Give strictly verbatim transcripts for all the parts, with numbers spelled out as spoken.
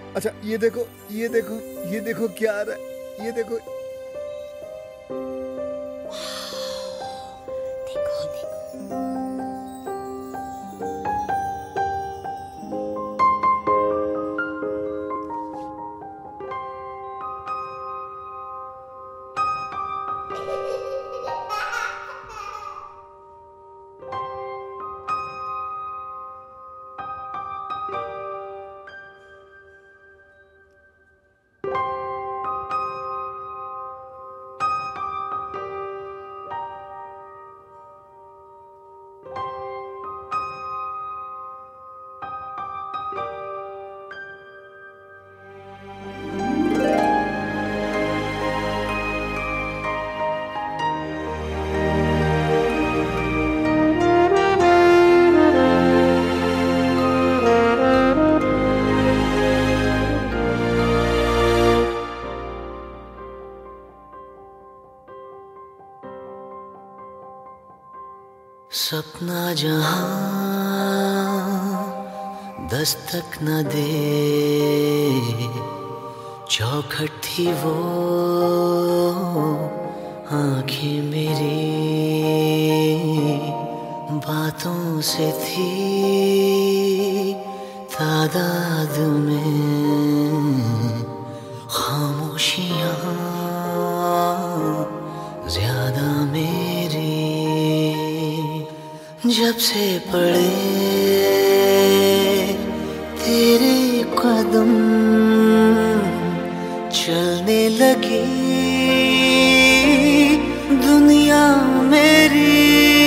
अच्छा ये देखो, ये देखो, ये देखो क्या आ रहा है, ये देखो। देखो देखो। सपना जहां दस्तक न दे, चौखट थी वो आंखें मेरी, बातों से थी तादाद में खामोशियां ज्यादा मेरी। जब से पड़े तेरे कदम, चलने लगी दुनिया मेरी।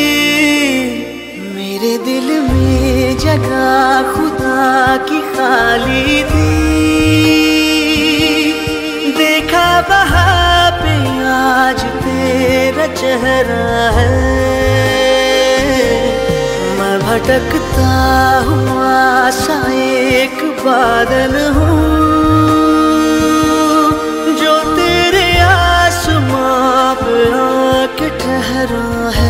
मेरे दिल में जगह खुदा की खाली थी, देखा वहाँ पे आज तेरा चेहरा है। मैं भटकता हुआ सा एक बादल हूँ, जो तेरे आसमां पे आके ठहरा है।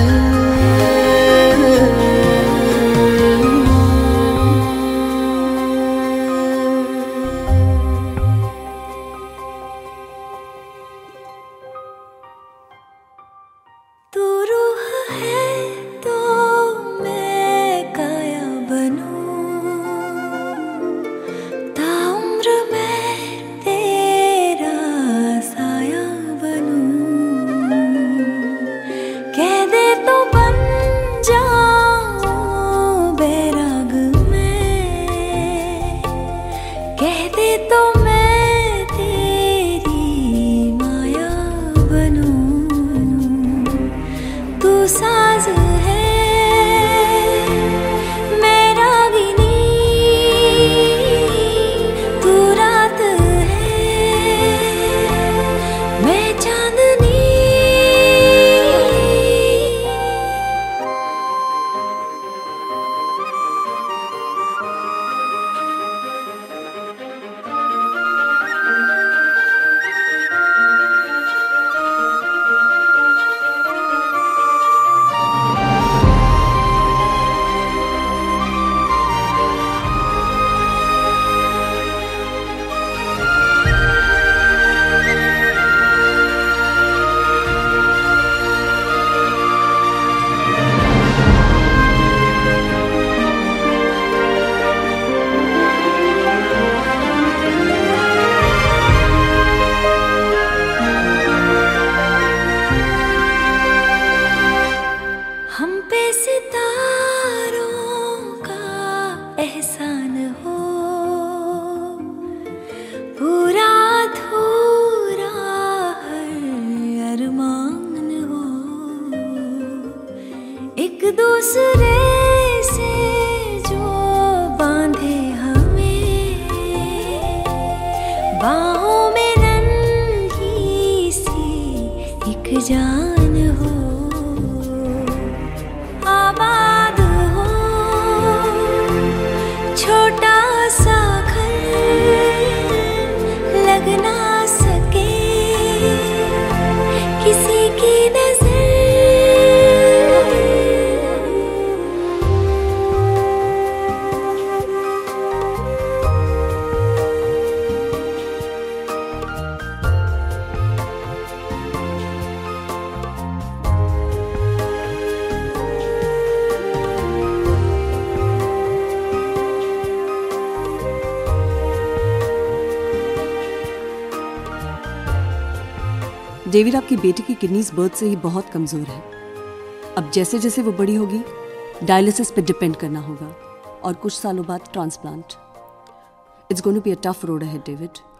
तू रूह है तो मैं काया बनूं, ताउम्र मैं तेरा साया बनूं। कह दे तो बन जाऊं बैराग मैं, कह दे तो मैं तेरी माया बनूं। तू साज है मैं रागिनी, तू रात है मैं चांदनी। हम पे सितारों का एहसान हो, पूरा अधूरा हर अरमान हो। एक दूसरे से जो बांधे हमें, बाहों में नन्ही सी एक जान हो। आबाद हो छोटा सा घर, लग ना सके किसी की नजर। डेविड, आपकी बेटी की किडनीज बर्थ से ही बहुत कमज़ोर है। अब जैसे जैसे वो बड़ी होगी डायलिसिस पे डिपेंड करना होगा और कुछ सालों बाद transplant. It's going to be a tough road ahead, David.